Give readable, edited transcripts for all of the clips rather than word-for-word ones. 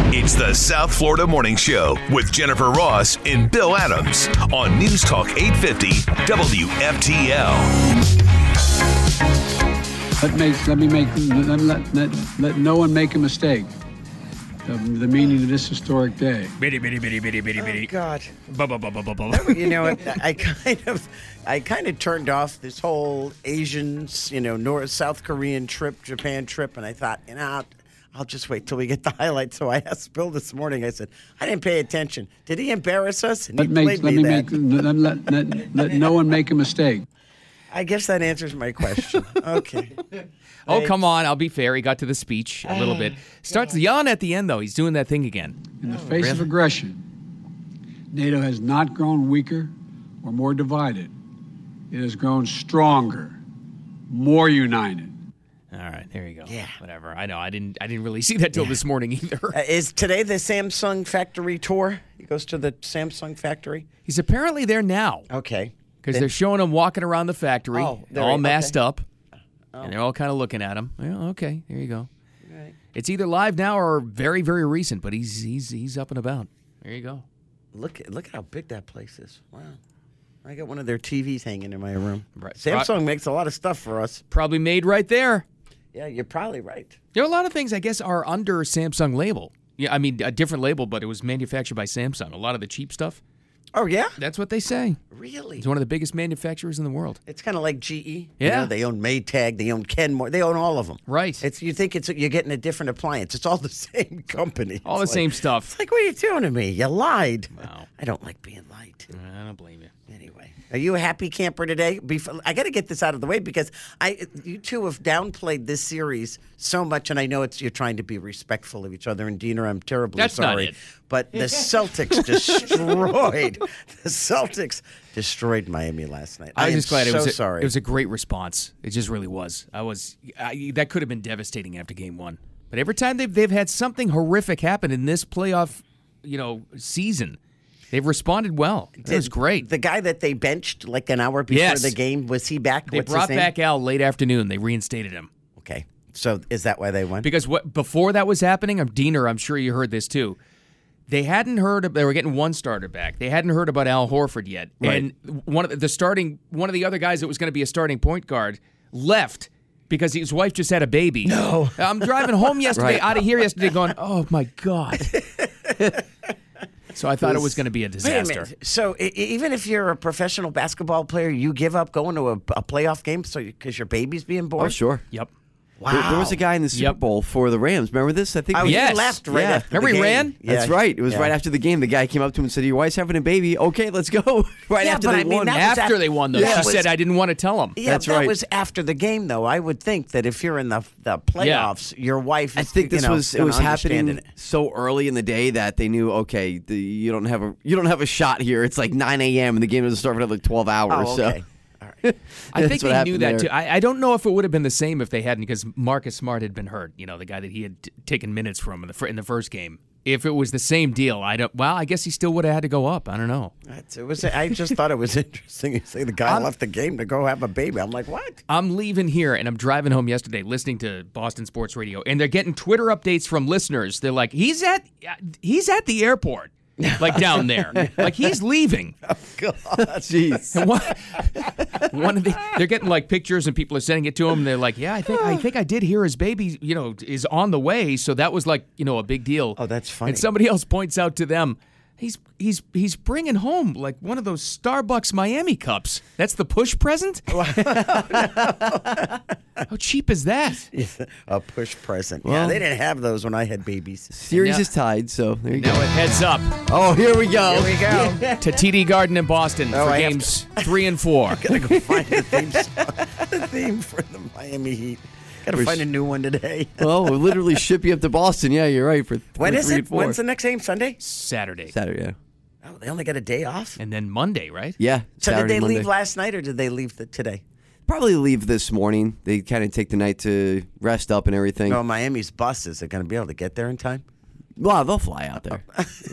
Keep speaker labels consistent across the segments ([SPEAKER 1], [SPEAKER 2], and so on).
[SPEAKER 1] It's the South Florida Morning Show with Jennifer Ross and Bill Adams on News Talk 850 WFTL.
[SPEAKER 2] Let no one make a mistake. The meaning of this historic day.
[SPEAKER 3] Bitty, bitty, bitty, bitty, bitty, bitty.
[SPEAKER 4] Oh, God.
[SPEAKER 3] You
[SPEAKER 4] You know, I kind of turned off this whole Asians, North South Korean trip, Japan trip, and I thought, I'll just wait till we get the highlights. So I asked Bill this morning. I said, I didn't pay attention. Did he embarrass us? And
[SPEAKER 2] Let no one make a mistake.
[SPEAKER 4] I guess that answers my question. Okay.
[SPEAKER 3] Oh, come on. I'll be fair. He got to the speech a little bit. Starts yelling at the end, though. He's doing that thing again.
[SPEAKER 2] In the face of aggression, NATO has not grown weaker or more divided. It has grown stronger, more united.
[SPEAKER 3] All right, there you go.
[SPEAKER 4] Yeah.
[SPEAKER 3] Whatever. I know. I didn't really see that till this morning either.
[SPEAKER 4] Is today the Samsung factory tour? He goes to the Samsung factory?
[SPEAKER 3] He's apparently there now.
[SPEAKER 4] Okay.
[SPEAKER 3] Because they're showing him walking around the factory, all masked up, and they're all kind of looking at him. Well, okay, there you go.
[SPEAKER 4] Right.
[SPEAKER 3] It's either live now or very, very recent, but he's up and about. There you go.
[SPEAKER 4] Look at how big that place is. Wow. I got one of their TVs hanging in my room.
[SPEAKER 3] Right.
[SPEAKER 4] Samsung makes a lot of stuff for us.
[SPEAKER 3] Probably made right there.
[SPEAKER 4] Yeah, you're probably right.
[SPEAKER 3] There are a lot of things, I guess, are under Samsung label. Yeah, I mean, a different label, but it was manufactured by Samsung. A lot of the cheap stuff.
[SPEAKER 4] Oh, yeah?
[SPEAKER 3] That's what they say.
[SPEAKER 4] Really?
[SPEAKER 3] It's one of the biggest manufacturers in the world.
[SPEAKER 4] It's kind of like GE.
[SPEAKER 3] Yeah.
[SPEAKER 4] They own Maytag. They own Kenmore. They own all of them.
[SPEAKER 3] Right.
[SPEAKER 4] You think you're getting a different appliance. It's all the same company.
[SPEAKER 3] All the same stuff.
[SPEAKER 4] It's like, what are you doing to me? You lied.
[SPEAKER 3] Wow.
[SPEAKER 4] I don't like being lied to.
[SPEAKER 3] I don't blame you.
[SPEAKER 4] Anyway, are you a happy camper today? I got to get this out of the way because you two have downplayed this series so much, and I know you're trying to be respectful of each other. And Diener, I'm terribly
[SPEAKER 3] That's
[SPEAKER 4] sorry,
[SPEAKER 3] not it.
[SPEAKER 4] but the Celtics destroyed Miami last night.
[SPEAKER 3] I was just glad
[SPEAKER 4] so
[SPEAKER 3] it was
[SPEAKER 4] sorry.
[SPEAKER 3] It was a great response. It just really was. That could have been devastating after game one. But every time they've had something horrific happen in this playoff, season, they've responded well. It was great.
[SPEAKER 4] The guy that they benched like an hour before the game, was he back?
[SPEAKER 3] They
[SPEAKER 4] What's
[SPEAKER 3] brought
[SPEAKER 4] his name?
[SPEAKER 3] back Al late afternoon. They reinstated him.
[SPEAKER 4] Okay. So is that why they won?
[SPEAKER 3] Because before that was happening, Diener, I'm sure you heard this too. They hadn't heard. They were getting one starter back. They hadn't heard about Al Horford yet.
[SPEAKER 4] Right.
[SPEAKER 3] And one of the other guys that was going to be a starting point guard left because his wife just had a baby.
[SPEAKER 4] No.
[SPEAKER 3] I'm driving home out of here yesterday going, oh my God. So I thought it was going to be a disaster.
[SPEAKER 4] Wait a minute. So even if you're a professional basketball player, you give up going to a playoff game because your baby's being born?
[SPEAKER 5] Oh, sure.
[SPEAKER 3] Yep.
[SPEAKER 4] Wow.
[SPEAKER 5] There was a guy in the Super Bowl for the Rams. Remember this? I think
[SPEAKER 4] He
[SPEAKER 3] Yes.
[SPEAKER 4] left right
[SPEAKER 5] Yeah.
[SPEAKER 4] after the
[SPEAKER 3] Remember he
[SPEAKER 4] game.
[SPEAKER 3] ran?
[SPEAKER 4] Yeah.
[SPEAKER 5] That's right. It was right after the game. The guy came up to him and said, "Your wife's having a baby. Okay, let's go." Right
[SPEAKER 4] Yeah,
[SPEAKER 5] after
[SPEAKER 4] but
[SPEAKER 5] they
[SPEAKER 4] I mean,
[SPEAKER 5] won.
[SPEAKER 4] that was
[SPEAKER 3] After they won, though.
[SPEAKER 4] Yeah,
[SPEAKER 3] She
[SPEAKER 4] it was-
[SPEAKER 3] said, I didn't want to tell him.
[SPEAKER 4] Yeah,
[SPEAKER 5] That's
[SPEAKER 4] that
[SPEAKER 5] right.
[SPEAKER 4] was after the game, though. I would think that if you're in the playoffs, your wife
[SPEAKER 5] I
[SPEAKER 4] is,
[SPEAKER 5] think it was
[SPEAKER 4] gonna understand
[SPEAKER 5] happening so early in the day that they knew, okay, you don't have a shot here. It's like 9 a.m. and the game doesn't start for another 12 hours.
[SPEAKER 4] Oh,
[SPEAKER 5] So.
[SPEAKER 4] okay. All right.
[SPEAKER 3] I think
[SPEAKER 5] That's what
[SPEAKER 3] they knew
[SPEAKER 5] happened
[SPEAKER 3] that
[SPEAKER 5] there.
[SPEAKER 3] too. I don't know if it would have been the same if they hadn't, because Marcus Smart had been hurt. The guy that he had taken minutes from in the first game. If it was the same deal, I guess he still would have had to go up. I don't know.
[SPEAKER 4] I just thought it was interesting. You say the guy left the game to go have a baby. I'm like, what?
[SPEAKER 3] I'm leaving here, and I'm driving home yesterday listening to Boston Sports Radio, and they're getting Twitter updates from listeners. They're like, he's at the airport. Like down there, like he's leaving.
[SPEAKER 4] Oh, God.
[SPEAKER 5] Jeez.
[SPEAKER 3] And they're getting like pictures, and people are sending it to him. And they're like, "Yeah, I think I did hear his baby, is on the way." So that was like, a big deal.
[SPEAKER 4] Oh, that's funny.
[SPEAKER 3] And somebody else points out to them, he's bringing home like one of those Starbucks Miami cups. That's the push present. How cheap is that?
[SPEAKER 4] A push present.
[SPEAKER 5] Well-
[SPEAKER 4] They didn't have those when I had babies.
[SPEAKER 5] Series
[SPEAKER 3] Now-
[SPEAKER 5] is tied, so there you
[SPEAKER 3] Now
[SPEAKER 5] go.
[SPEAKER 3] it heads up
[SPEAKER 5] Oh, here we go.
[SPEAKER 4] Here we go.
[SPEAKER 3] to TD Garden in Boston
[SPEAKER 4] Oh,
[SPEAKER 3] for
[SPEAKER 4] I have
[SPEAKER 3] games 3 and 4.
[SPEAKER 4] Gotta go find the theme song. The theme for the Miami Heat. Gotta find a new one today.
[SPEAKER 5] Well, we'll literally ship you up to Boston. Yeah, you're right.
[SPEAKER 4] When is
[SPEAKER 5] 3
[SPEAKER 4] it?
[SPEAKER 5] and 4.
[SPEAKER 4] When's the next game? Sunday?
[SPEAKER 3] Saturday.
[SPEAKER 5] Saturday? Yeah.
[SPEAKER 4] Oh, they only got a day off?
[SPEAKER 3] And then Monday, right?
[SPEAKER 5] Yeah.
[SPEAKER 4] So
[SPEAKER 5] Saturday,
[SPEAKER 4] did they
[SPEAKER 5] Monday.
[SPEAKER 4] leave last night or did they leave today?
[SPEAKER 5] Probably leave this morning. They kind of take the night to rest up and everything.
[SPEAKER 4] No, Miami's bus, is it going to be able to get there in time?
[SPEAKER 5] Well, they'll fly out there.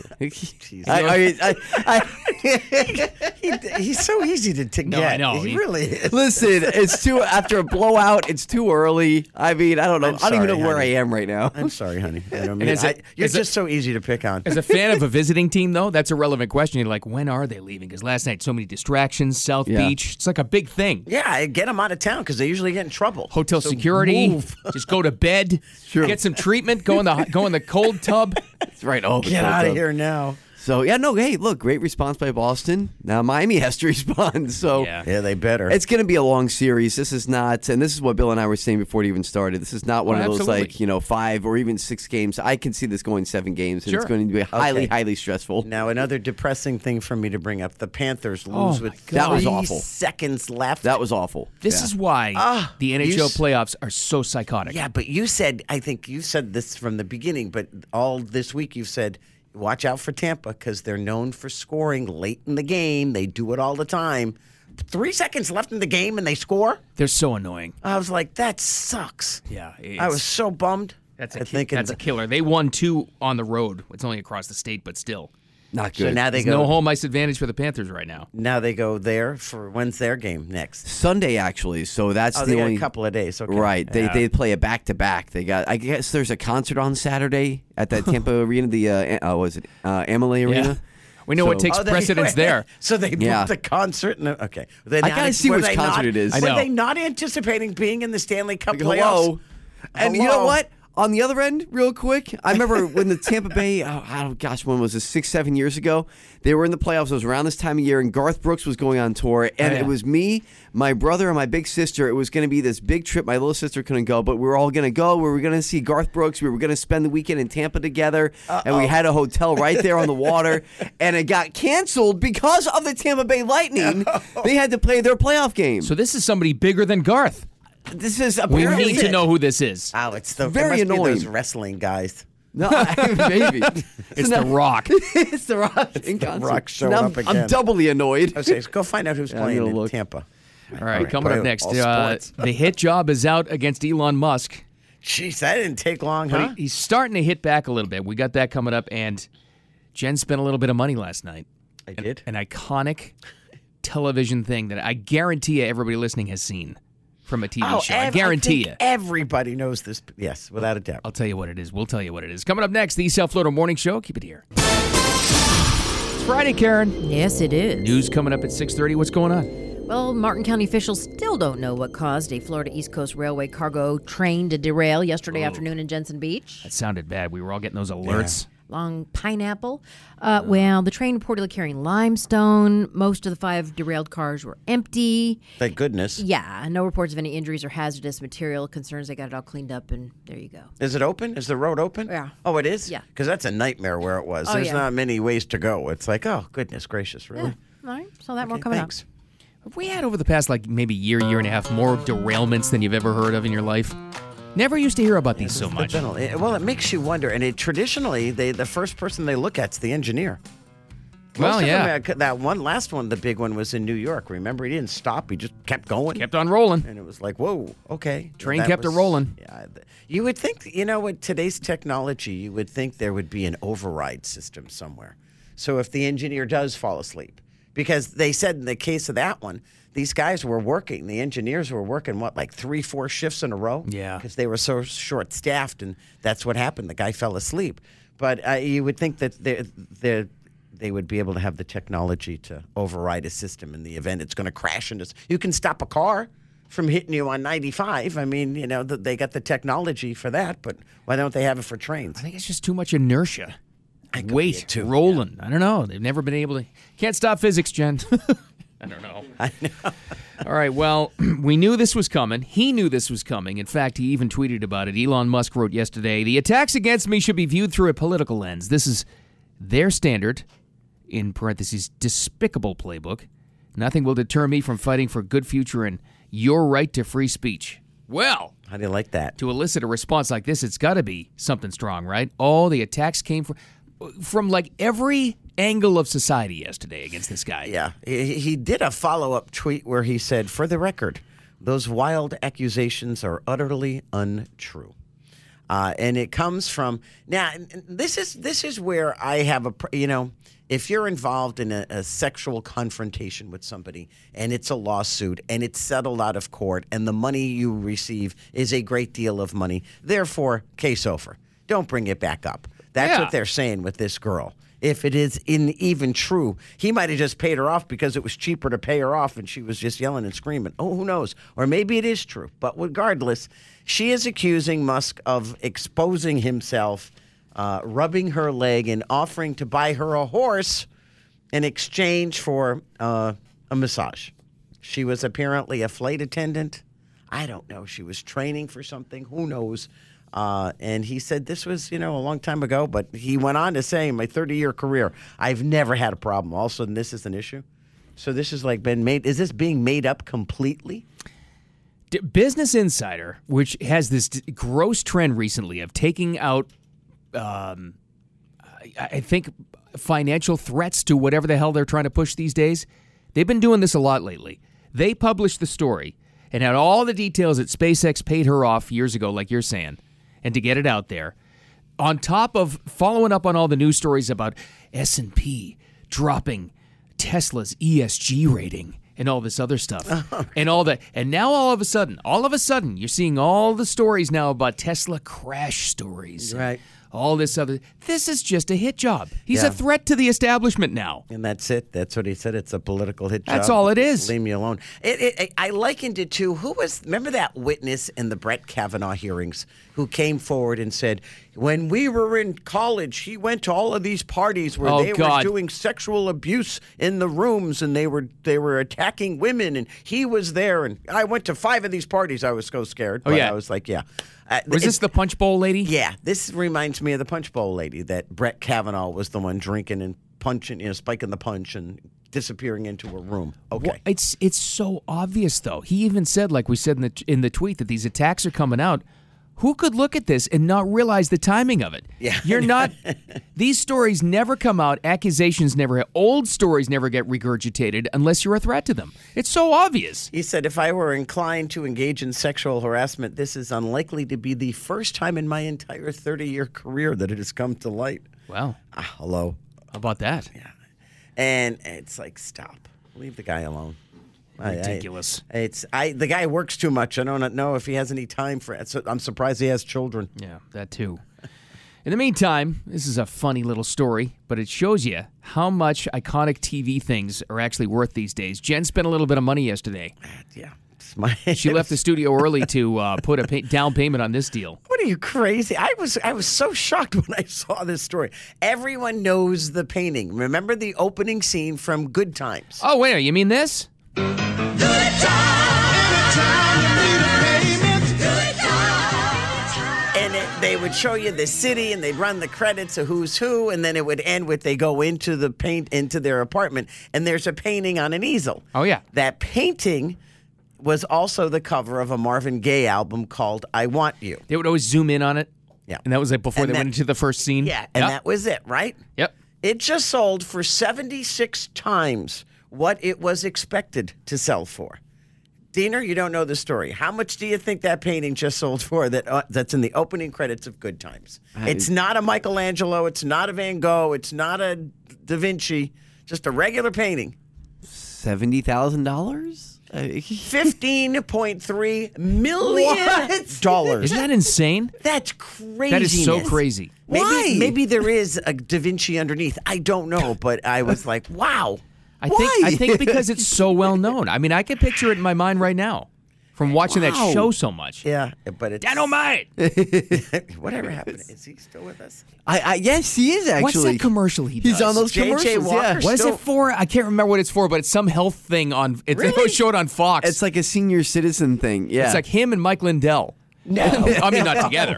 [SPEAKER 4] He's so easy to get.
[SPEAKER 3] No, I know.
[SPEAKER 4] He really is.
[SPEAKER 5] Listen, it's too after a blowout. It's too early. I mean, I don't know. I don't even know where I am right now.
[SPEAKER 4] I'm sorry, honey. I don't
[SPEAKER 3] And
[SPEAKER 4] mean, you're just so easy to pick on.
[SPEAKER 3] As a fan of a visiting team, though, that's a relevant question. You're like, when are they leaving? Because last night, so many distractions, South Beach. It's like a big thing.
[SPEAKER 4] Yeah, get them out of town because they usually get in trouble.
[SPEAKER 3] Hotel
[SPEAKER 4] So
[SPEAKER 3] security,
[SPEAKER 4] move.
[SPEAKER 3] just go to bed, get some treatment, go in the cold tub.
[SPEAKER 5] That's right. Oh,
[SPEAKER 4] Get out of here now.
[SPEAKER 5] So yeah, no. Hey, look, great response by Boston. Now Miami has to respond. So
[SPEAKER 3] Yeah.
[SPEAKER 4] Yeah, they better.
[SPEAKER 5] it's going to be a long series. This is not, and this is what Bill and I were saying before it even started. This is not one of those
[SPEAKER 3] absolutely.
[SPEAKER 5] 5 or even 6 games. I can see this going 7 games, and
[SPEAKER 3] Sure.
[SPEAKER 5] it's going to be highly,
[SPEAKER 4] Okay.
[SPEAKER 5] highly stressful.
[SPEAKER 4] Now, another depressing thing for me to bring up. The Panthers lose
[SPEAKER 3] Oh, my
[SPEAKER 4] with
[SPEAKER 3] God.
[SPEAKER 5] That was
[SPEAKER 4] 3
[SPEAKER 5] awful.
[SPEAKER 4] seconds left.
[SPEAKER 5] That was awful.
[SPEAKER 3] This is why the
[SPEAKER 4] you
[SPEAKER 3] NHL
[SPEAKER 4] s-
[SPEAKER 3] playoffs are so psychotic.
[SPEAKER 4] Yeah, but I think you said this from the beginning, but all this week you've said, watch out for Tampa because they're known for scoring late in the game. They do it all the time. 3 seconds left in the game and they score?
[SPEAKER 3] They're so annoying.
[SPEAKER 4] I was like, that sucks.
[SPEAKER 3] Yeah,
[SPEAKER 4] I was so bummed.
[SPEAKER 3] That's
[SPEAKER 4] I
[SPEAKER 3] a
[SPEAKER 4] think
[SPEAKER 3] that's a killer. They won 2 on the road. It's only across the state, but still,
[SPEAKER 5] Not
[SPEAKER 4] So
[SPEAKER 5] good.
[SPEAKER 4] now they
[SPEAKER 3] there's
[SPEAKER 4] go.
[SPEAKER 3] no home ice advantage for the Panthers right now.
[SPEAKER 4] Now they go there for when's their game next?
[SPEAKER 5] Sunday, actually. So that's
[SPEAKER 4] Oh,
[SPEAKER 5] the
[SPEAKER 4] they got
[SPEAKER 5] only
[SPEAKER 4] a couple of days. Okay.
[SPEAKER 5] Right. They play a back-to-back. They got. I guess there's a concert on Saturday at that Tampa arena. The was it Amalie Arena?
[SPEAKER 3] We know what
[SPEAKER 5] So-
[SPEAKER 3] takes precedence there.
[SPEAKER 4] So they booked
[SPEAKER 5] Yeah.
[SPEAKER 4] the concert. Okay. Were they
[SPEAKER 5] I gotta see
[SPEAKER 4] were
[SPEAKER 5] which
[SPEAKER 4] they
[SPEAKER 5] concert
[SPEAKER 4] not-
[SPEAKER 5] it is.
[SPEAKER 3] I
[SPEAKER 4] Were
[SPEAKER 3] know.
[SPEAKER 4] they not anticipating being in the Stanley Cup
[SPEAKER 5] Like,
[SPEAKER 4] playoffs?
[SPEAKER 5] hello. And you know
[SPEAKER 4] Hello.
[SPEAKER 5] what? On the other end, real quick, I remember when the Tampa Bay, when was it, 6-7 years ago? They were in the playoffs. It was around this time of year, and Garth Brooks was going on tour, and
[SPEAKER 3] yeah.
[SPEAKER 5] it was me, my brother, and my big sister. It was going to be this big trip. My little sister couldn't go, but we were all going to go. We were going to see Garth Brooks. We were going to spend the weekend in Tampa together, and we had a hotel right there on the water, and it got canceled because of the Tampa Bay Lightning. They had to play their playoff game.
[SPEAKER 3] So this is somebody bigger than Garth.
[SPEAKER 5] This is
[SPEAKER 3] We
[SPEAKER 5] apparently
[SPEAKER 3] need to know who this is.
[SPEAKER 4] Oh, it's
[SPEAKER 5] Very
[SPEAKER 4] it must be those
[SPEAKER 5] annoying.
[SPEAKER 4] wrestling guys.
[SPEAKER 5] No, maybe.
[SPEAKER 3] It's The Rock.
[SPEAKER 5] It's The Rock. In concert.
[SPEAKER 4] Rock showing
[SPEAKER 5] And
[SPEAKER 4] up
[SPEAKER 5] I'm
[SPEAKER 4] again.
[SPEAKER 5] doubly annoyed.
[SPEAKER 4] Okay, so go find out who's
[SPEAKER 5] I'm
[SPEAKER 4] playing
[SPEAKER 5] gonna
[SPEAKER 4] in
[SPEAKER 5] look.
[SPEAKER 4] Tampa.
[SPEAKER 3] All right, coming up next,
[SPEAKER 4] all sports.
[SPEAKER 3] the hit job is out against Elon Musk.
[SPEAKER 4] Jeez, that didn't take long, huh?
[SPEAKER 3] But he's starting to hit back a little bit. We got that coming up, and Jen spent a little bit of money last night.
[SPEAKER 4] I did.
[SPEAKER 3] An iconic television thing that I guarantee you everybody listening has seen from a TV show. I guarantee you.
[SPEAKER 4] Everybody knows this. Yes, without a doubt.
[SPEAKER 3] I'll tell you what it is. We'll tell you what it is. Coming up next, the South Florida Morning Show. Keep it here. It's Friday, Karen.
[SPEAKER 6] Yes, it is.
[SPEAKER 3] News coming up at 6:30. What's going on?
[SPEAKER 6] Well, Martin County officials still don't know what caused a Florida East Coast Railway cargo train to derail yesterday afternoon in Jensen Beach
[SPEAKER 3] That sounded bad. We were all getting those alerts.
[SPEAKER 6] along Pineapple. Well, the train reportedly carrying limestone. Most of the 5 derailed cars were empty.
[SPEAKER 4] Thank goodness.
[SPEAKER 6] Yeah, no reports of any injuries or hazardous material concerns. They got it all cleaned up, and there you go.
[SPEAKER 4] Is it open? Is the road open?
[SPEAKER 6] Yeah.
[SPEAKER 4] Oh, it is?
[SPEAKER 6] Yeah.
[SPEAKER 4] Because that's a nightmare where it was.
[SPEAKER 6] Oh,
[SPEAKER 4] There's
[SPEAKER 6] yeah.
[SPEAKER 4] not many ways to go. It's like, oh, goodness gracious, really?
[SPEAKER 6] All right, so that more
[SPEAKER 4] Okay,
[SPEAKER 6] coming
[SPEAKER 4] thanks.
[SPEAKER 3] Have we had over the past maybe year and a half more derailments than you've ever heard of in your life? Never used to hear about these so much.
[SPEAKER 4] Well, it makes you wonder. And traditionally, the first person they look at's the engineer.
[SPEAKER 3] Well,
[SPEAKER 4] Most of
[SPEAKER 3] yeah.
[SPEAKER 4] them, that last one, the big one, was in New York. Remember, he didn't stop. He just kept going.
[SPEAKER 3] Kept on rolling.
[SPEAKER 4] And it was like, whoa, okay.
[SPEAKER 3] Train
[SPEAKER 4] That
[SPEAKER 3] kept it rolling.
[SPEAKER 4] Yeah. You would think, with today's technology, you would think there would be an override system somewhere. So if the engineer does fall asleep, because they said in the case of that one, these guys were working, the engineers were working, 3-4 shifts in a row?
[SPEAKER 3] Yeah.
[SPEAKER 4] Because they were so short-staffed, and that's what happened. The guy fell asleep. But you would think that they would be able to have the technology to override a system in the event it's going to crash into. You can stop a car from hitting you on 95. I mean, they got the technology for that, but why don't they have it for trains?
[SPEAKER 3] I think it's just too much inertia.
[SPEAKER 4] could be
[SPEAKER 3] Weight,
[SPEAKER 4] it, too.
[SPEAKER 3] rolling. I don't know. They've never been able to. Can't stop physics, Jen. I don't know.
[SPEAKER 4] I know.
[SPEAKER 3] All right, well, we knew this was coming. He knew this was coming. In fact, he even tweeted about it. Elon Musk wrote yesterday, "The attacks against me should be viewed through a political lens. This is their standard, in parentheses, despicable playbook. Nothing will deter me from fighting for a good future and your right to free speech." Well,
[SPEAKER 4] How do you like that?
[SPEAKER 3] to elicit a response like this, it's got to be something strong, right? All the attacks came from every angle of society yesterday against this guy.
[SPEAKER 4] Yeah. He did a follow-up tweet where he said, "For the record, those wild accusations are utterly untrue." And it comes from now. This is where I have if you're involved in a sexual confrontation with somebody and it's a lawsuit and it's settled out of court and the money you receive is a great deal of money, therefore, case over. Don't bring it back up. That's what they're saying with this girl. If it is even true, he might have just paid her off because it was cheaper to pay her off and she was just yelling and screaming. Oh, who knows? Or maybe it is true. But regardless, she is accusing Musk of exposing himself, rubbing her leg, and offering to buy her a horse in exchange for a massage. She was apparently a flight attendant. I don't know. She was training for something. Who knows? And he said this was, a long time ago, but he went on to say, in my 30-year career, I've never had a problem. All of a sudden, this is an issue. So this has been made. Is this being made up completely?
[SPEAKER 3] Business Insider, which has this gross trend recently of taking out, I think, financial threats to whatever the hell they're trying to push these days. They've been doing this a lot lately. They published the story and had all the details that SpaceX paid her off years ago, like you're saying, and to get it out there, on top of following up on all the news stories about S&P dropping Tesla's ESG rating and all this other stuff, and all that. And now all of a sudden, you're seeing all the stories now about Tesla crash stories.
[SPEAKER 4] Right.
[SPEAKER 3] All this other. This is just a hit job. He's a threat to the establishment now.
[SPEAKER 4] And that's it. That's what he said. It's a political hit job.
[SPEAKER 3] That's all it is.
[SPEAKER 4] Leave me alone. I likened it to remember that witness in the Brett Kavanaugh hearings who came forward and said, when we were in college, he went to all of these parties where they were doing sexual abuse in the rooms and they were attacking women and he was there. And I went to 5 of these parties. I was so scared. But I was like, yeah.
[SPEAKER 3] Was this the Punch Bowl lady?
[SPEAKER 4] Yeah, this reminds me of the Punch Bowl lady that Brett Kavanaugh was the one drinking and punching, spiking the punch and disappearing into a room. Okay.
[SPEAKER 3] Well, it's so obvious, though. He even said, like we said in the tweet, that these attacks are coming out. Who could look at this and not realize the timing of it?
[SPEAKER 4] Yeah.
[SPEAKER 3] You're not. These stories never come out. Accusations never. Old stories never get regurgitated unless you're a threat to them. It's so obvious.
[SPEAKER 4] He said, if I were inclined to engage in sexual harassment, this is unlikely to be the first time in my entire 30-year career that it has come to light.
[SPEAKER 3] Wow.
[SPEAKER 4] Hello.
[SPEAKER 3] How about that?
[SPEAKER 4] Yeah. And it's like, stop. Leave the guy alone.
[SPEAKER 3] Ridiculous.
[SPEAKER 4] The guy works too much. I don't know if he has any time for it. So I'm surprised he has children.
[SPEAKER 3] Yeah, that too. In the meantime, this is a funny little story, but it shows you how much iconic TV things are actually worth these days. Jen spent a little bit of money yesterday.
[SPEAKER 4] Yeah.
[SPEAKER 3] She left the studio early to put a down payment on this deal.
[SPEAKER 4] What are you, crazy? I was so shocked when I saw this story. Everyone knows the painting. Remember the opening scene from Good Times?
[SPEAKER 3] Oh, wait, you mean this?
[SPEAKER 4] And they would show you the city, and they'd run the credits of who's who, and then it would end with they go into their apartment, and there's a painting on an easel.
[SPEAKER 3] Oh, yeah.
[SPEAKER 4] That painting was also the cover of a Marvin Gaye album called I Want You.
[SPEAKER 3] They would always zoom in on it.
[SPEAKER 4] Yeah.
[SPEAKER 3] And that was like before they went into the first scene.
[SPEAKER 4] Yeah, and that was it, right?
[SPEAKER 3] Yep.
[SPEAKER 4] It just sold for 76 times what it was expected to sell for. Diener, you don't know the story. How much do you think that painting just sold for that's in the opening credits of Good Times? It's not a Michelangelo. It's not a Van Gogh. It's not a Da Vinci. Just a regular painting.
[SPEAKER 5] $70,000?
[SPEAKER 4] $15.3 million.
[SPEAKER 3] Isn't that insane?
[SPEAKER 4] That's crazy.
[SPEAKER 3] That is so crazy.
[SPEAKER 4] Why? Maybe there is a Da Vinci underneath. I don't know, but I was like, wow.
[SPEAKER 3] I think because it's so well known. I mean, I can picture it in my mind right now from watching that show so much.
[SPEAKER 4] Yeah, but it's
[SPEAKER 3] Dynamite.
[SPEAKER 4] Whatever happened? Is he still with us?
[SPEAKER 5] Yes, he is actually.
[SPEAKER 3] What's that commercial he does?
[SPEAKER 5] He's on those
[SPEAKER 4] J.J.
[SPEAKER 5] commercials.
[SPEAKER 4] Walker
[SPEAKER 5] Yeah.
[SPEAKER 3] What is it for? I can't remember what it's for, but it's some health thing on. It showed on Fox.
[SPEAKER 5] It's like a senior citizen thing. Yeah.
[SPEAKER 3] It's like him and Mike Lindell. No, I mean not together.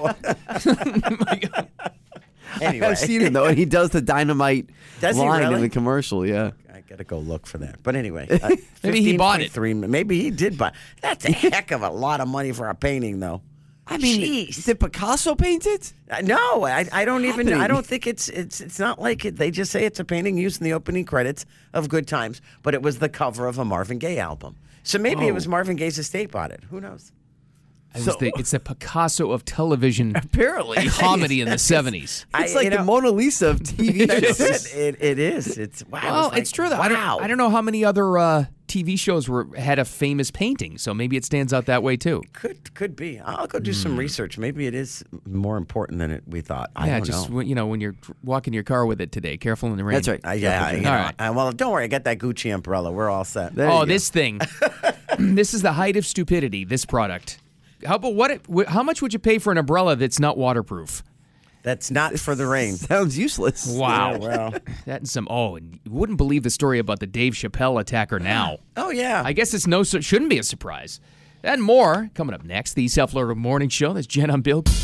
[SPEAKER 4] Anyway.
[SPEAKER 5] I've seen it though, and he does the dynamite
[SPEAKER 4] Does he
[SPEAKER 5] line
[SPEAKER 4] really?
[SPEAKER 5] in the commercial. Yeah.
[SPEAKER 4] I gotta go look for that. But anyway,
[SPEAKER 3] Maybe he bought it.
[SPEAKER 4] Maybe he did buy. That's a heck of a lot of money for a painting, though.
[SPEAKER 5] I mean,
[SPEAKER 4] Jeez.
[SPEAKER 5] did Picasso paint it?
[SPEAKER 4] No, I don't even.
[SPEAKER 5] Happening?
[SPEAKER 4] I don't think it's not like it. They just say it's a painting used in the opening credits of Good Times, but it was the cover of a Marvin Gaye album. So maybe it was Marvin Gaye's estate bought it. Who knows?
[SPEAKER 3] It's the Picasso of television
[SPEAKER 5] Apparently.
[SPEAKER 3] comedy in the 70s.
[SPEAKER 5] It's like the Mona Lisa of TV shows.
[SPEAKER 4] That's it is. It's wow.
[SPEAKER 3] Well,
[SPEAKER 4] like,
[SPEAKER 3] it's true though.
[SPEAKER 4] Wow.
[SPEAKER 3] I don't know how many other TV shows had a famous painting, so maybe it stands out that way too.
[SPEAKER 4] Could be. I'll go do some research. Maybe it is more important than we thought. I don't know.
[SPEAKER 3] When you're walking your car with it today, careful in the rain.
[SPEAKER 5] That's right.
[SPEAKER 3] All right.
[SPEAKER 4] Well, don't worry. I got that Gucci umbrella. We're all set.
[SPEAKER 3] This thing. This is the height of stupidity. This product. How much would you pay for an umbrella that's not waterproof?
[SPEAKER 4] That's not for the rain.
[SPEAKER 5] Sounds useless.
[SPEAKER 3] Wow.
[SPEAKER 4] Yeah, well.
[SPEAKER 3] That and some. And you wouldn't believe the story about the Dave Chappelle attacker now.
[SPEAKER 4] Oh yeah.
[SPEAKER 3] I guess shouldn't be a surprise. That and more coming up next. The South Florida Morning Show. That's Jen. I'm Bill.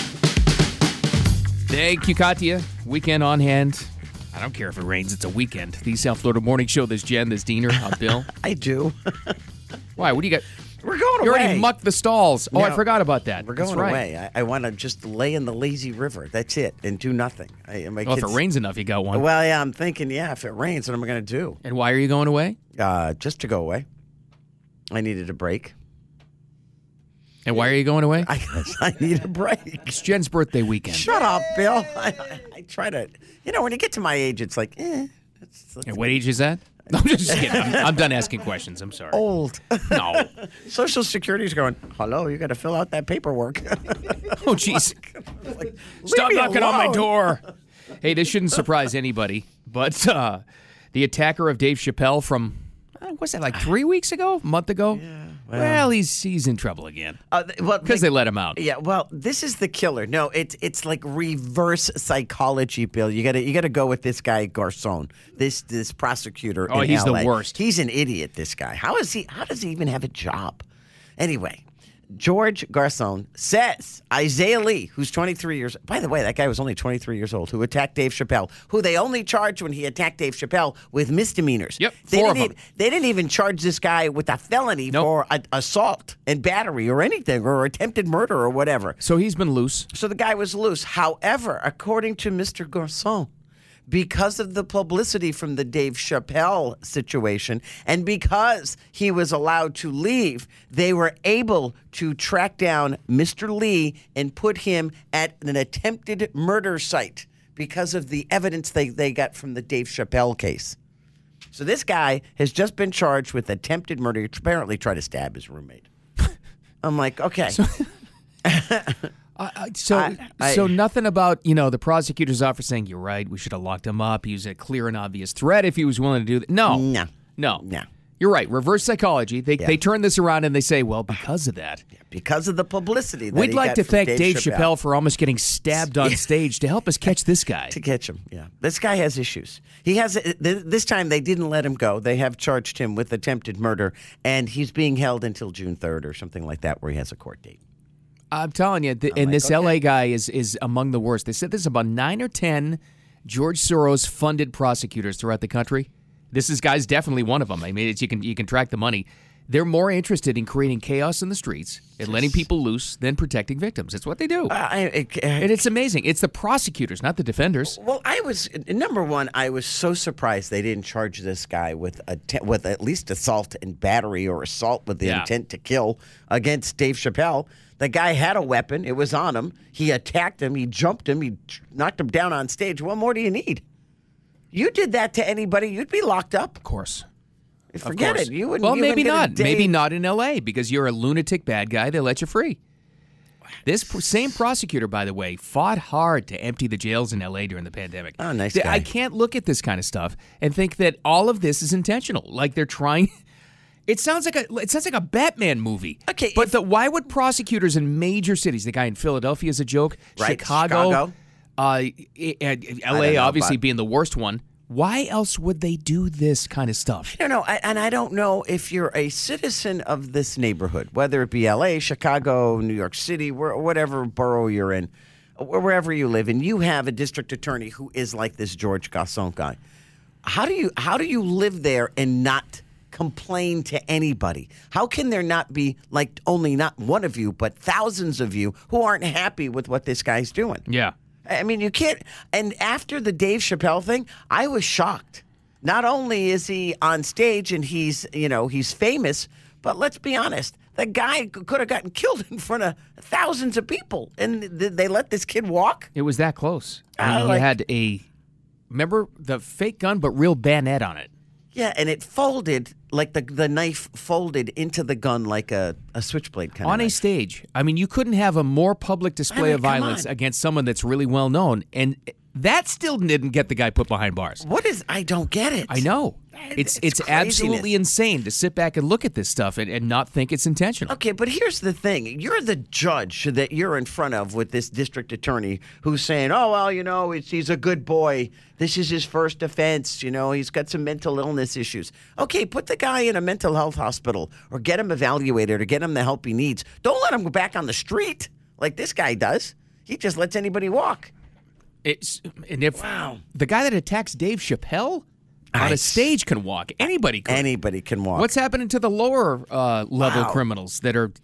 [SPEAKER 3] Thank you, Katya. Weekend on hand. I don't care if it rains. It's a weekend. The South Florida Morning Show. There's Jen. There's Diener. I'm Bill.
[SPEAKER 4] I do.
[SPEAKER 3] Why? What do you got?
[SPEAKER 4] We're going
[SPEAKER 3] You
[SPEAKER 4] away.
[SPEAKER 3] already mucked the stalls. Oh, I
[SPEAKER 4] No.
[SPEAKER 3] forgot about that.
[SPEAKER 4] We're
[SPEAKER 3] That's
[SPEAKER 4] going
[SPEAKER 3] right.
[SPEAKER 4] away. I want to just lay in the lazy river. That's it, and do nothing. My
[SPEAKER 3] Well, if
[SPEAKER 4] kids,
[SPEAKER 3] it rains enough, you got one.
[SPEAKER 4] Well, yeah, I'm thinking, if it rains, what am I going to do?
[SPEAKER 3] And why are you going away?
[SPEAKER 4] Just to go away. I needed a break.
[SPEAKER 3] And why are you going away?
[SPEAKER 4] I need a break.
[SPEAKER 3] It's Jen's birthday weekend.
[SPEAKER 4] Shut up, Bill. I try to, when you get to my age, it's like, It's
[SPEAKER 3] And what age is that? No, I'm just kidding. I'm done asking questions. I'm sorry.
[SPEAKER 4] old.
[SPEAKER 3] No.
[SPEAKER 4] Social Security's going, hello, you got to fill out that paperwork.
[SPEAKER 3] Oh, jeez. Stop
[SPEAKER 4] me
[SPEAKER 3] knocking on my
[SPEAKER 4] alone.
[SPEAKER 3] door. Hey, this shouldn't surprise anybody, but the attacker of Dave Chappelle from, what's that, like 3 weeks ago? A month ago? Yeah. Well, he's in trouble again. Because they let him out.
[SPEAKER 4] Yeah, well, this is the killer. No, it's like reverse psychology, Bill. You gotta go with this guy Garcon, this prosecutor.
[SPEAKER 3] Oh,
[SPEAKER 4] in
[SPEAKER 3] he's
[SPEAKER 4] LA.
[SPEAKER 3] the worst.
[SPEAKER 4] He's an idiot. This guy. How does he even have a job? Anyway, George Garcon says Isaiah Lee, who's 23 years. By the way, that guy was only 23 years old, who attacked Dave Chappelle, who they only charged when he attacked Dave Chappelle with misdemeanors.
[SPEAKER 3] Yep,
[SPEAKER 4] They
[SPEAKER 3] four of
[SPEAKER 4] didn't
[SPEAKER 3] them.
[SPEAKER 4] They didn't even charge this guy with a felony
[SPEAKER 3] Nope.
[SPEAKER 4] for assault and battery or anything, or attempted murder or whatever.
[SPEAKER 3] So he's been loose.
[SPEAKER 4] So the guy was loose. However, according to Mr. Garcon, because of the publicity from the Dave Chappelle situation and because he was allowed to leave, they were able to track down Mr. Lee and put him at an attempted murder site because of the evidence they got from the Dave Chappelle case. So this guy has just been charged with attempted murder. He apparently tried to stab his roommate. I'm like, okay.
[SPEAKER 3] So nothing about, the prosecutor's office saying, you're right, we should have locked him up. He was a clear and obvious threat if he was willing to do that. No.
[SPEAKER 4] No.
[SPEAKER 3] You're right. Reverse psychology. They turn this around and they say, well, because of that.
[SPEAKER 4] Because of the publicity that
[SPEAKER 3] We'd
[SPEAKER 4] he
[SPEAKER 3] like
[SPEAKER 4] got
[SPEAKER 3] to
[SPEAKER 4] from
[SPEAKER 3] thank Dave Chappelle for almost getting stabbed on stage to help us catch this guy.
[SPEAKER 4] To catch him, yeah. This guy has issues. He has. This time they didn't let him go. They have charged him with attempted murder, and he's being held until June 3rd or something like that, where he has a court date.
[SPEAKER 3] I'm telling you, this LA guy is among the worst. They said there's about 9 or 10 George Soros funded prosecutors throughout the country. This guy's definitely one of them. I mean, you can track the money. They're more interested in creating chaos in the streets and letting people loose than protecting victims. It's what they do. And it's amazing. It's the prosecutors, not the defenders.
[SPEAKER 4] Well, number one, I was so surprised they didn't charge this guy with at least assault and battery or assault with the intent to kill against Dave Chappelle. The guy had a weapon. It was on him. He attacked him. He jumped him. He knocked him down on stage. What more do you need? You did that to anybody, you'd be locked up.
[SPEAKER 3] Of course.
[SPEAKER 4] Forget it. You wouldn't.
[SPEAKER 3] Well,
[SPEAKER 4] you
[SPEAKER 3] maybe
[SPEAKER 4] wouldn't get a
[SPEAKER 3] not.
[SPEAKER 4] day.
[SPEAKER 3] Maybe not in L.A. because you're a lunatic bad guy. They let you free. This same prosecutor, by the way, fought hard to empty the jails in L.A. during the pandemic.
[SPEAKER 4] Oh, nice guy.
[SPEAKER 3] I can't look at this kind of stuff and think that all of this is intentional. Like they're trying. It sounds like a Batman movie.
[SPEAKER 4] Okay,
[SPEAKER 3] but why would prosecutors in major cities? The guy in Philadelphia is a joke.
[SPEAKER 4] Right,
[SPEAKER 3] Chicago. And L.A. obviously
[SPEAKER 4] about-
[SPEAKER 3] being the worst one. Why else would they do this kind of stuff?
[SPEAKER 4] I don't know. And I don't know if you're a citizen of this neighborhood, whether it be L.A., Chicago, New York City, whatever borough you're in, wherever you live, and you have a district attorney who is like this George Garcon guy. How do you live there and not complain to anybody? How can there not be like only not one of you, but thousands of you who aren't happy with what this guy's doing?
[SPEAKER 3] Yeah.
[SPEAKER 4] I mean, you can't. And after the Dave Chappelle thing, I was shocked. Not only is he on stage and he's famous, But let's be honest, the guy could have gotten killed in front of thousands of people, and they let this kid walk.
[SPEAKER 3] It was that close. I mean,
[SPEAKER 4] like-
[SPEAKER 3] he had remember the fake gun, but real bayonet on it.
[SPEAKER 4] Yeah, and it folded like the knife folded into the gun like a switchblade kind
[SPEAKER 3] On
[SPEAKER 4] of
[SPEAKER 3] a
[SPEAKER 4] knife.
[SPEAKER 3] stage. I mean, you couldn't have a more public display of
[SPEAKER 4] come
[SPEAKER 3] violence
[SPEAKER 4] on.
[SPEAKER 3] against someone that's really well known, and that still didn't get the guy put behind bars.
[SPEAKER 4] I don't get it.
[SPEAKER 3] I know. It's absolutely
[SPEAKER 4] craziness.
[SPEAKER 3] insane to sit back and look at this stuff and not think it's intentional.
[SPEAKER 4] Okay, but here's the thing. You're the judge that you're in front of with this district attorney who's saying, oh, well, he's a good boy. This is his first offense. He's got some mental illness issues. Okay, put the guy in a mental health hospital or get him evaluated or get him the help he needs. Don't let him go back on the street like this guy does. He just lets anybody walk.
[SPEAKER 3] The guy that attacks Dave Chappelle on a stage can walk. Anybody can.
[SPEAKER 4] Anybody can walk.
[SPEAKER 3] What's happening to the lower level criminals that are,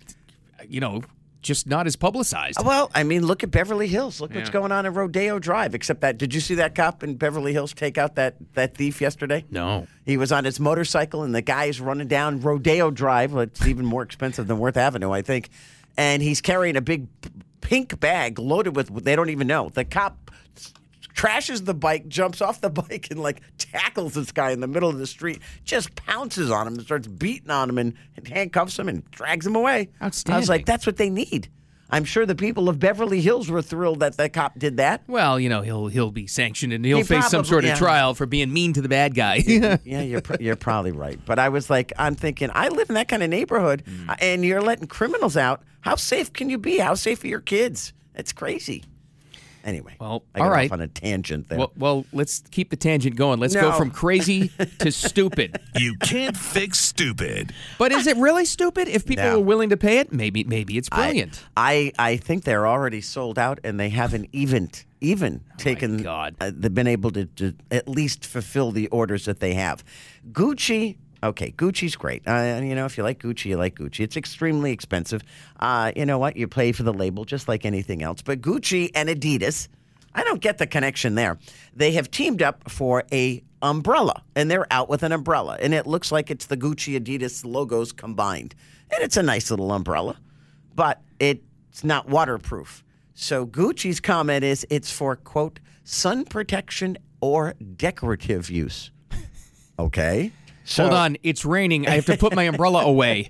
[SPEAKER 3] just not as publicized?
[SPEAKER 4] Well, I mean, look at Beverly Hills. Look what's going on in Rodeo Drive. Except that, did you see that cop in Beverly Hills take out that thief yesterday?
[SPEAKER 3] No.
[SPEAKER 4] He was on his motorcycle, and the guy's running down Rodeo Drive. Well, it's even more expensive than Worth Avenue, I think. And he's carrying a big pink bag loaded with, they don't even know. The cop trashes the bike, jumps off the bike, and tackles this guy in the middle of the street, just pounces on him and starts beating on him and handcuffs him and drags him away.
[SPEAKER 3] Outstanding.
[SPEAKER 4] I was like, that's what they need. I'm sure the people of Beverly Hills were thrilled that the cop did that.
[SPEAKER 3] Well, he'll be sanctioned and he'll
[SPEAKER 4] He
[SPEAKER 3] face some sort
[SPEAKER 4] probably-
[SPEAKER 3] of trial for being mean to the bad guy.
[SPEAKER 4] Yeah, you're probably right. But I was like, I'm thinking, I live in that kind of neighborhood, and you're letting criminals out. How safe can you be? How safe are your kids? It's crazy. Anyway,
[SPEAKER 3] Well,
[SPEAKER 4] I got
[SPEAKER 3] all right.
[SPEAKER 4] off on a tangent there.
[SPEAKER 3] Well, let's keep the tangent going. Let's
[SPEAKER 4] No.
[SPEAKER 3] go from crazy to stupid.
[SPEAKER 1] You can't fix stupid.
[SPEAKER 3] But is it really stupid? If people
[SPEAKER 4] No.
[SPEAKER 3] are willing to pay it, maybe it's brilliant.
[SPEAKER 4] I think they're already sold out, and they haven't even taken.
[SPEAKER 3] God.
[SPEAKER 4] They've been able to at least fulfill the orders that they have. Gucci. Okay, Gucci's great. If you like Gucci, you like Gucci. It's extremely expensive. You know what? You pay for the label just like anything else. But Gucci and Adidas, I don't get the connection there. They have teamed up for a umbrella, and they're out with an umbrella. And it looks like it's the Gucci Adidas logos combined. And it's a nice little umbrella, but it's not waterproof. So Gucci's comment is it's for, quote, sun protection or decorative use. Okay. So,
[SPEAKER 3] Hold on, it's raining. I have to put my umbrella away.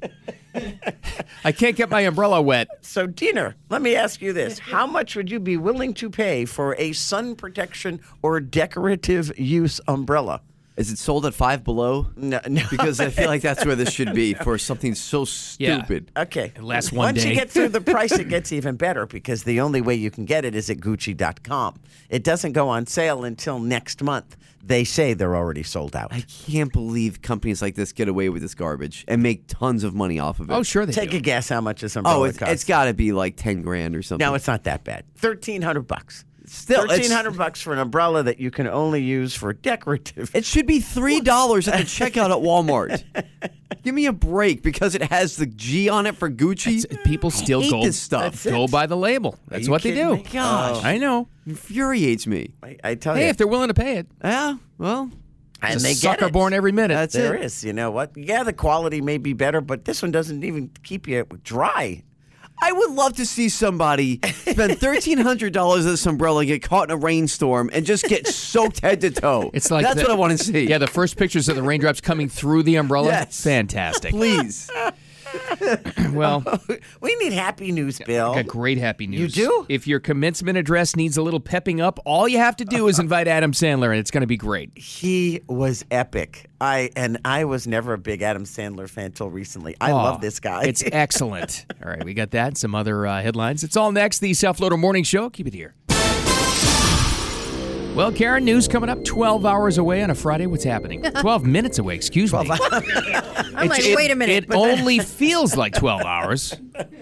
[SPEAKER 3] I can't get my umbrella wet.
[SPEAKER 4] So, Diener, let me ask you this. How much would you be willing to pay for a sun protection or decorative use umbrella?
[SPEAKER 5] Is it sold at Five Below?
[SPEAKER 4] No.
[SPEAKER 5] Because I feel like that's where this should be for something so stupid.
[SPEAKER 4] Okay.
[SPEAKER 3] It lasts one
[SPEAKER 4] Once
[SPEAKER 3] day.
[SPEAKER 4] you get through the price, it gets even better because the only way you can get it is at Gucci.com. It doesn't go on sale until next month. They say they're already sold out.
[SPEAKER 5] I can't believe companies like this get away with this garbage and make tons of money off of it.
[SPEAKER 3] Oh, sure they
[SPEAKER 4] Take
[SPEAKER 3] do.
[SPEAKER 4] a guess how much this umbrella
[SPEAKER 5] Oh,
[SPEAKER 4] costs.
[SPEAKER 5] it's got to be like 10 grand or something.
[SPEAKER 4] No, it's not that bad. $1,300.
[SPEAKER 5] Still, it's-
[SPEAKER 4] $1,300 for an umbrella that you can only use for decorative.
[SPEAKER 5] It should be $3 at the checkout at Walmart. Give me a break because it has the G on it for Gucci.
[SPEAKER 3] People still
[SPEAKER 5] hate
[SPEAKER 3] go
[SPEAKER 5] this stuff.
[SPEAKER 3] go by the label. That's
[SPEAKER 4] you
[SPEAKER 3] what they
[SPEAKER 4] kidding
[SPEAKER 3] do.
[SPEAKER 4] me?
[SPEAKER 5] Gosh.
[SPEAKER 3] I know.
[SPEAKER 5] Infuriates me.
[SPEAKER 4] I tell
[SPEAKER 3] Hey,
[SPEAKER 4] you.
[SPEAKER 3] if they're willing to pay it,
[SPEAKER 5] Yeah, well,
[SPEAKER 4] and
[SPEAKER 3] there's
[SPEAKER 4] they
[SPEAKER 3] a sucker
[SPEAKER 4] get it.
[SPEAKER 3] born every minute.
[SPEAKER 5] That's
[SPEAKER 4] There
[SPEAKER 5] it.
[SPEAKER 4] is. You know what? Yeah, the quality may be better, but this one doesn't even keep you dry.
[SPEAKER 5] I would love to see somebody spend $1,300 on this umbrella, get caught in a rainstorm, and just get soaked head to toe.
[SPEAKER 3] It's like
[SPEAKER 5] that's what I want to see.
[SPEAKER 3] Yeah, the first pictures of the raindrops coming through the umbrella.
[SPEAKER 5] Yes.
[SPEAKER 3] Fantastic.
[SPEAKER 5] Please.
[SPEAKER 3] Well,
[SPEAKER 4] We need happy news, Bill.
[SPEAKER 3] I got great happy news.
[SPEAKER 4] You do?
[SPEAKER 3] If your commencement address needs a little pepping up, all you have to do is invite Adam Sandler, and it's going to be great.
[SPEAKER 4] He was epic. I was never a big Adam Sandler fan till recently. I love this guy.
[SPEAKER 3] It's excellent. All right, we got that. And some other headlines. It's all next. The South Florida Morning Show. Keep it here. Well, Karen, news coming up 12 hours away on a Friday. What's happening? 12 minutes away, excuse me.
[SPEAKER 6] I'm like, wait a minute.
[SPEAKER 3] It only feels like 12 hours.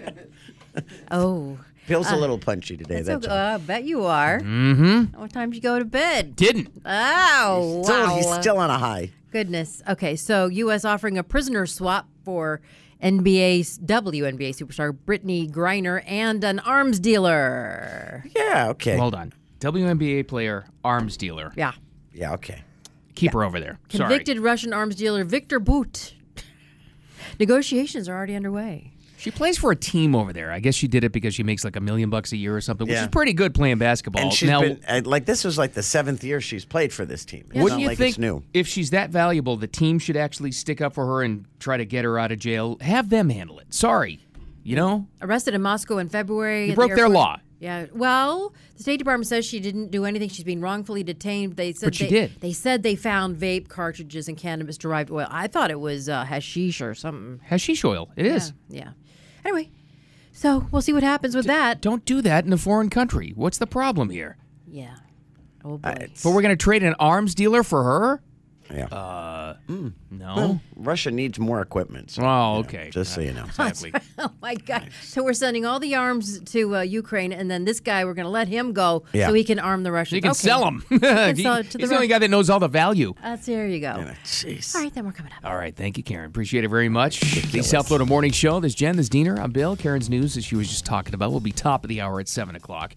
[SPEAKER 6] Oh.
[SPEAKER 4] Bill's a little punchy today. That's all.
[SPEAKER 6] I bet you are. Mm-hmm. What time did you go to bed?
[SPEAKER 3] Didn't.
[SPEAKER 6] Oh, wow.
[SPEAKER 4] He's still on a high.
[SPEAKER 6] Goodness. Okay, so U.S. offering a prisoner swap for WNBA superstar Brittany Griner and an arms dealer.
[SPEAKER 4] Yeah, okay.
[SPEAKER 3] Hold on. WNBA player, arms dealer.
[SPEAKER 6] Yeah.
[SPEAKER 4] Yeah, okay.
[SPEAKER 3] Keep her over there. Sorry.
[SPEAKER 6] Convicted Russian arms dealer Victor Bout Negotiations are already underway.
[SPEAKER 3] She plays for a team over there. I guess she did it because she makes like $1 million a year or something, which
[SPEAKER 4] Yeah.
[SPEAKER 3] is pretty good playing basketball.
[SPEAKER 4] And she's
[SPEAKER 3] now,
[SPEAKER 4] been this was like the 7th year she's played for this team. It's
[SPEAKER 3] wouldn't
[SPEAKER 4] not
[SPEAKER 3] you
[SPEAKER 4] like
[SPEAKER 3] think
[SPEAKER 4] it's new.
[SPEAKER 3] if she's that valuable, the team should actually stick up for her and try to get her out of jail? Have them handle it. Sorry. You know?
[SPEAKER 6] Arrested in Moscow in February.
[SPEAKER 3] You
[SPEAKER 6] at the
[SPEAKER 3] broke their
[SPEAKER 6] airport.
[SPEAKER 3] law.
[SPEAKER 6] Yeah. Well, the State Department says she didn't do anything. She's being wrongfully detained. They said
[SPEAKER 3] But she did.
[SPEAKER 6] They said they found vape cartridges and cannabis-derived oil. I thought it was hashish or something.
[SPEAKER 3] Hashish oil. It is.
[SPEAKER 6] Yeah. Anyway, so we'll see what happens with that.
[SPEAKER 3] Don't do that in a foreign country. What's the problem here?
[SPEAKER 6] Yeah. Oh boy.
[SPEAKER 3] But we're going to trade an arms dealer for her?
[SPEAKER 4] Yeah.
[SPEAKER 3] No.
[SPEAKER 4] Russia needs more equipment. So,
[SPEAKER 3] Oh, okay.
[SPEAKER 4] just so you know.
[SPEAKER 3] Exactly.
[SPEAKER 6] Oh my God! So we're sending all the arms to Ukraine, and then this guy, we're going to let him go
[SPEAKER 4] Yeah.
[SPEAKER 6] so he can arm the Russians.
[SPEAKER 3] You can
[SPEAKER 6] Okay.
[SPEAKER 3] sell them.
[SPEAKER 6] can sell it to the
[SPEAKER 3] He's the only guy that knows all the value.
[SPEAKER 6] There you go.
[SPEAKER 4] Jeez.
[SPEAKER 6] All right, then we're coming up.
[SPEAKER 3] All right. Thank you, Karen. Appreciate it very much. The South Florida Morning Show. There's Jen, there's Diener. I'm Bill. Karen's news, as she was just talking about, will be top of the hour at 7 o'clock.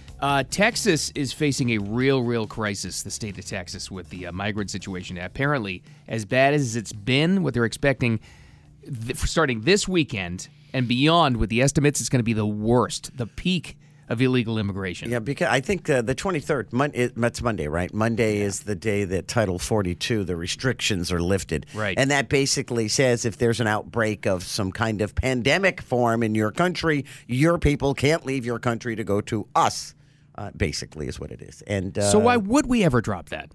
[SPEAKER 3] Texas is facing a real crisis, the state of Texas, with the migrant situation. Apparently, as bad as it's been, what they're expecting starting this weekend and beyond, with the estimates, it's going to be the worst, the peak of illegal immigration.
[SPEAKER 4] Yeah, because I think the 23rd, that's Monday, right? Monday is the day that Title 42, the restrictions are lifted.
[SPEAKER 3] Right.
[SPEAKER 4] And that basically says if there's an outbreak of some kind of pandemic form in your country, your people can't leave your country to go to us. Basically, is what it is. And
[SPEAKER 3] So why would we ever drop that?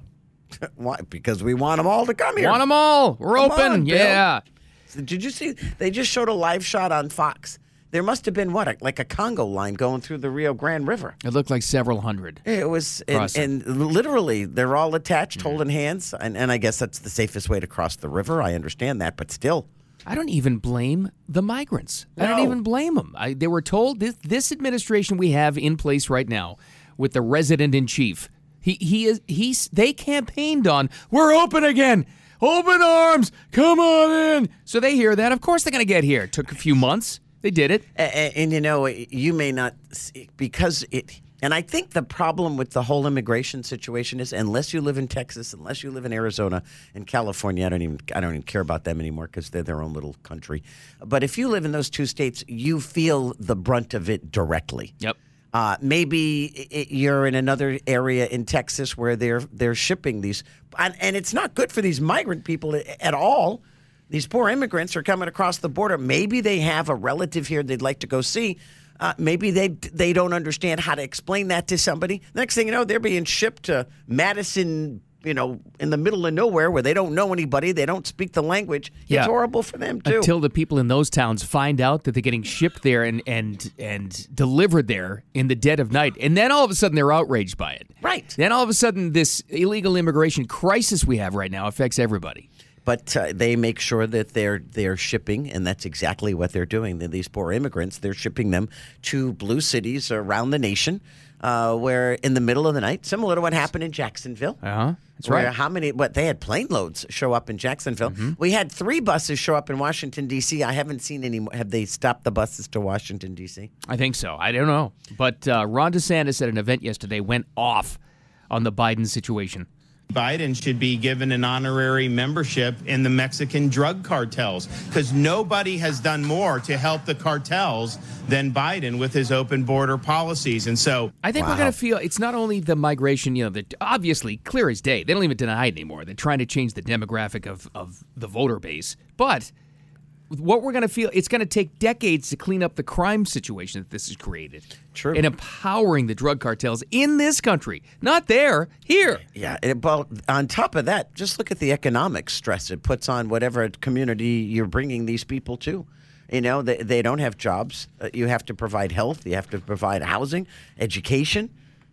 [SPEAKER 4] why? Because we want them all to come here.
[SPEAKER 3] Want them all. We're
[SPEAKER 4] Come
[SPEAKER 3] open.
[SPEAKER 4] on, Bill.
[SPEAKER 3] Yeah.
[SPEAKER 4] Did you see? They just showed a live shot on Fox. There must have been like a Congo line going through the Rio Grande River.
[SPEAKER 3] It looked like several hundred.
[SPEAKER 4] It was,
[SPEAKER 3] Crossing.
[SPEAKER 4] and literally, they're all attached, holding hands. And I guess that's the safest way to cross the river. I understand that, but still.
[SPEAKER 3] I don't even blame the migrants. I don't
[SPEAKER 4] No.
[SPEAKER 3] even blame them. They were told this administration we have in place right now with the resident in chief. They campaigned on, we're open again. Open arms. Come on in. So they hear that. Of course they're going to get here. It took a few months. They did it.
[SPEAKER 4] And you know, you may not see, because it. And I think the problem with the whole immigration situation is, unless you live in Texas, unless you live in Arizona and California, I don't even care about them anymore because they're their own little country. But if you live in those two states, you feel the brunt of it directly.
[SPEAKER 3] Yep.
[SPEAKER 4] Maybe you're in another area in Texas where they're shipping these, and it's not good for these migrant people at all. These poor immigrants are coming across the border. Maybe they have a relative here they'd like to go see. Maybe they don't understand how to explain that to somebody. Next thing you know, they're being shipped to Madison, in the middle of nowhere where they don't know anybody. They don't speak the language.
[SPEAKER 3] Yeah.
[SPEAKER 4] It's horrible for them, too.
[SPEAKER 3] Until the people in those towns find out that they're getting shipped there and delivered there in the dead of night. And then all of a sudden they're outraged by it.
[SPEAKER 4] Right.
[SPEAKER 3] Then all of a sudden this illegal immigration crisis we have right now affects everybody.
[SPEAKER 4] But they make sure that they're shipping, and that's exactly what they're doing. These poor immigrants, they're shipping them to blue cities around the nation, where in the middle of the night, similar to what happened in Jacksonville.
[SPEAKER 3] That's
[SPEAKER 4] where
[SPEAKER 3] right.
[SPEAKER 4] they had plane loads show up in Jacksonville.
[SPEAKER 3] Mm-hmm.
[SPEAKER 4] We had 3 buses show up in Washington, D.C. I haven't seen any. Have they stopped the buses to Washington, D.C.?
[SPEAKER 3] I think so. I don't know. But Ron DeSantis at an event yesterday went off on the Biden situation.
[SPEAKER 7] Biden should be given an honorary membership in the Mexican drug cartels, because nobody has done more to help the cartels than Biden with his open border policies. And so
[SPEAKER 3] I think we're going to feel it's not only the migration, that obviously clear as day. They don't even deny it anymore. They're trying to change the demographic of the voter base. But what we're going to feel, it's going to take decades to clean up the crime situation that this has created.
[SPEAKER 4] True.
[SPEAKER 3] And empowering the drug cartels in this country. Not there, here.
[SPEAKER 4] Yeah, well, on top of that, just look at the economic stress it puts on whatever community you're bringing these people to. They don't have jobs. You have to provide health. You have to provide housing, education.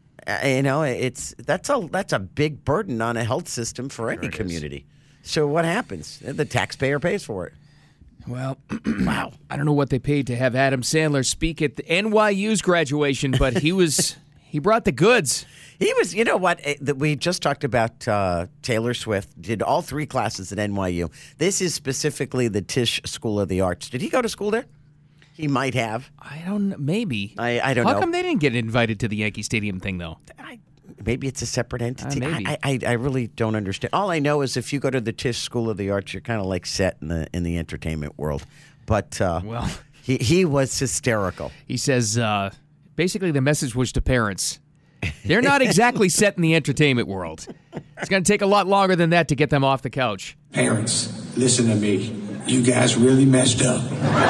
[SPEAKER 4] That's a big burden on a health system for any community. So what happens? The taxpayer pays for it.
[SPEAKER 3] Well, wow. I don't know what they paid to have Adam Sandler speak at the NYU's graduation, but he brought the goods.
[SPEAKER 4] He was, you know what? We just talked about Taylor Swift, did all 3 classes at NYU. This is specifically the Tisch School of the Arts. Did he go to school there? He might have.
[SPEAKER 3] I don't know. Maybe.
[SPEAKER 4] I don't know.
[SPEAKER 3] How come they didn't get invited to the Yankee Stadium thing, though?
[SPEAKER 4] Maybe it's a separate entity.
[SPEAKER 3] Maybe.
[SPEAKER 4] I really don't understand. All I know is if you go to the Tisch School of the Arts, you're kind of like set in the entertainment world. But
[SPEAKER 3] Well,
[SPEAKER 4] he was hysterical.
[SPEAKER 3] he says basically the message was to parents. They're not exactly set in the entertainment world. It's going to take a lot longer than that to get them off the couch.
[SPEAKER 8] Parents, listen to me. You guys really messed up.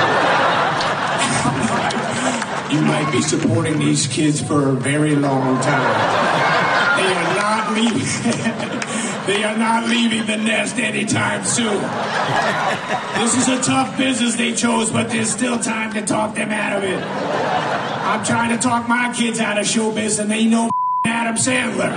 [SPEAKER 8] You might be supporting these kids for a very long time. They are not leaving. They are not leaving the nest anytime soon. This is a tough business they chose, but there's still time to talk them out of it. I'm trying to talk my kids out of showbiz, and they know Adam Sandler.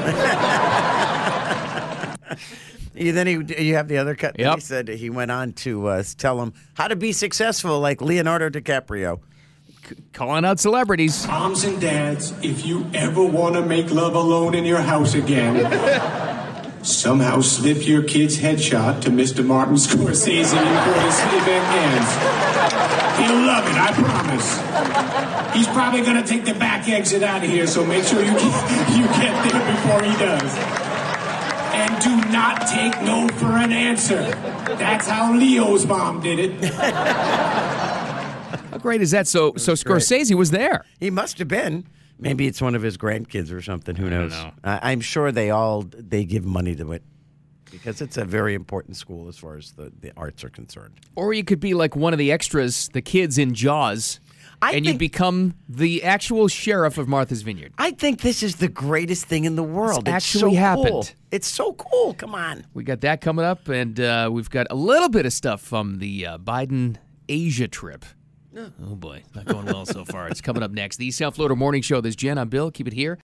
[SPEAKER 4] Then you have the other cut.
[SPEAKER 3] Yep.
[SPEAKER 4] He said he went on to tell him how to be successful like Leonardo DiCaprio.
[SPEAKER 3] Calling out celebrities.
[SPEAKER 8] Moms and dads, if you ever want to make love alone in your house again, somehow slip your kid's headshot to Mr. Martin Scorsese before his event ends. He'll love it, I promise. He's probably going to take the back exit out of here, so make sure you get there before he does. And do not take no for an answer. That's how Leo's mom did it.
[SPEAKER 3] How great is that? So Scorsese was there.
[SPEAKER 4] He must have been. Maybe it's one of his grandkids or something. Who knows?
[SPEAKER 3] know.
[SPEAKER 4] I'm sure they give money to it because it's a very important school as far as the arts are concerned.
[SPEAKER 3] Or you could be like one of the extras, the kids in Jaws, and you become the actual sheriff of Martha's Vineyard.
[SPEAKER 4] I think this is the greatest thing in the world.
[SPEAKER 3] This
[SPEAKER 4] It's
[SPEAKER 3] actually
[SPEAKER 4] so
[SPEAKER 3] happened.
[SPEAKER 4] Cool. It's so cool. Come on.
[SPEAKER 3] We got that coming up, and we've got a little bit of stuff from the Biden Asia trip. Oh, boy. Not going well so far. It's coming up next. The South Florida Morning Show. There's Jen. I'm Bill. Keep it here